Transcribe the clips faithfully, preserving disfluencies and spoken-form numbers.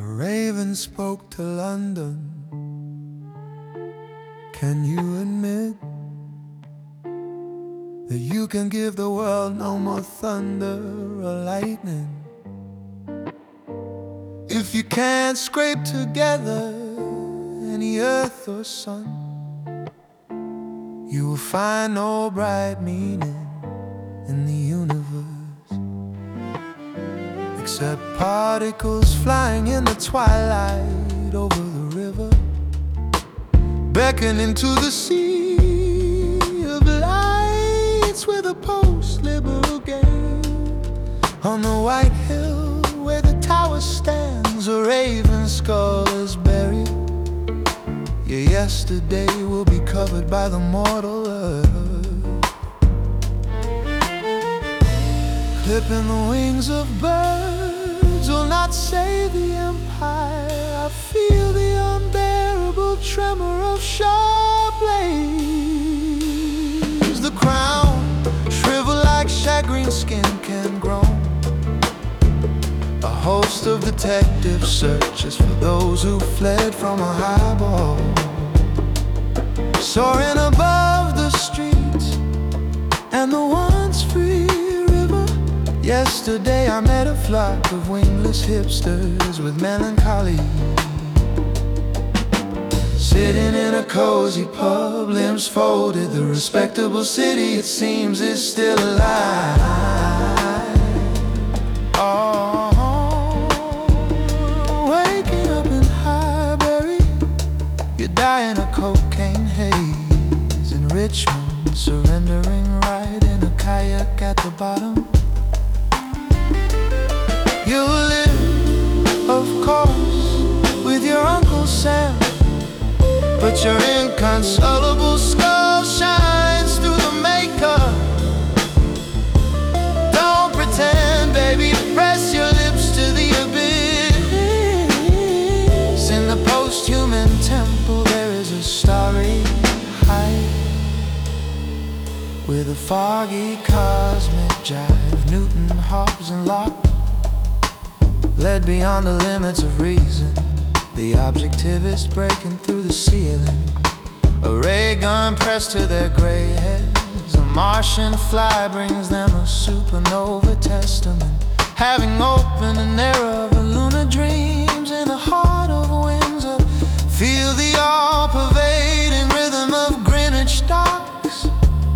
raven spoke to London. Can you admit that you can give the world no more thunder or lightning? If you can't scrape together any earth or sun, you will find no bright meaning in the universe, except particles flying in the twilight over the river, beckoning to the sea of lights with a post-liberal game. On the white hill where the tower stands, a raven skull is buried. Your yesterday will be covered by the mortal earth. Clipping the wings of birds will not save the empire. I feel the unbearable tremor of sharp blades. The crown, shriveled like shagreen skin, can groan. A host of detectives searches for those who fled from a highball. Soaring above the streets and the once free river. Yesterday I met a flock of wingless hipsters with melancholy, sitting in a cozy pub, limbs folded. The respectable city, it seems, is still alive. Oh, waking up in Highbury, you're dying of cocaine haze. In Richmond, surrendering right in a kayak at the bottom. You live, of course, with your Uncle Sam, but your inconsolable skull shines through the makeup. Don't pretend, baby, press your lips to the abyss. In the post-human temple there is a starry height, with a foggy cosmic jive. Newton, Hobbes and Locke led beyond the limits of reason. The objectivist breaking through the ceiling, a ray gun pressed to their gray heads. A Martian fly brings them a supernova testament, having opened an era of lunar dreams in the heart of Windsor. Feel the all-pervading rhythm of Greenwich docks.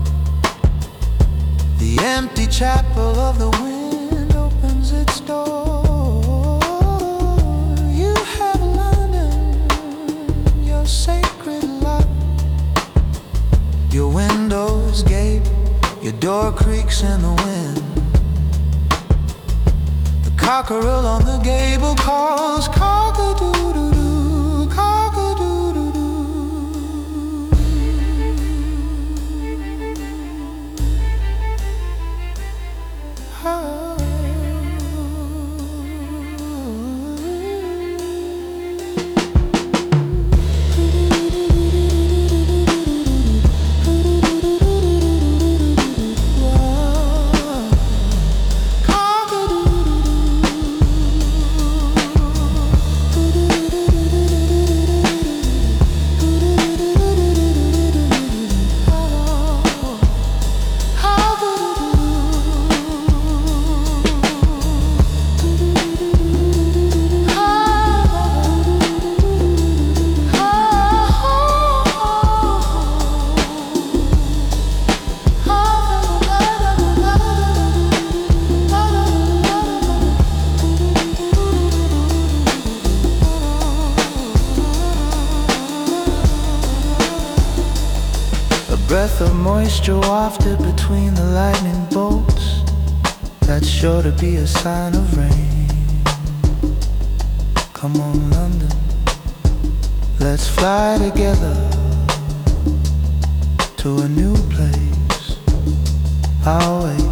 The empty chapel of the wind opens its door. Sacred lock. Your windows gape, your door creaks in the wind. The cockerel on the gable calls cock-a-doodle-doo, cock-a-doodle-doo. Oh. Breath of moisture wafted between the lightning bolts, that's sure to be a sign of rain. Come on, London, let's fly together to a new place. I'll wait.